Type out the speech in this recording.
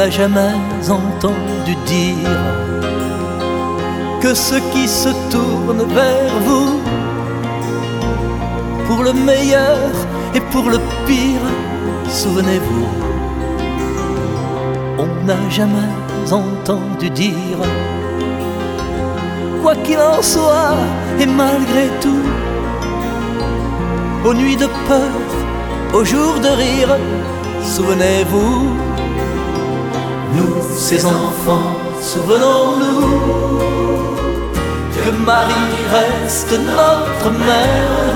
n'a jamais entendu dire que ceux qui se tournent vers vous, pour le meilleur et pour le pire, souvenez-vous, on n'a jamais entendu dire, quoi qu'il en soit et malgré tout, aux nuits de peur, aux jours de rire, souvenez-vous, nous ces enfants, souvenons-nous que Marie reste notre mère.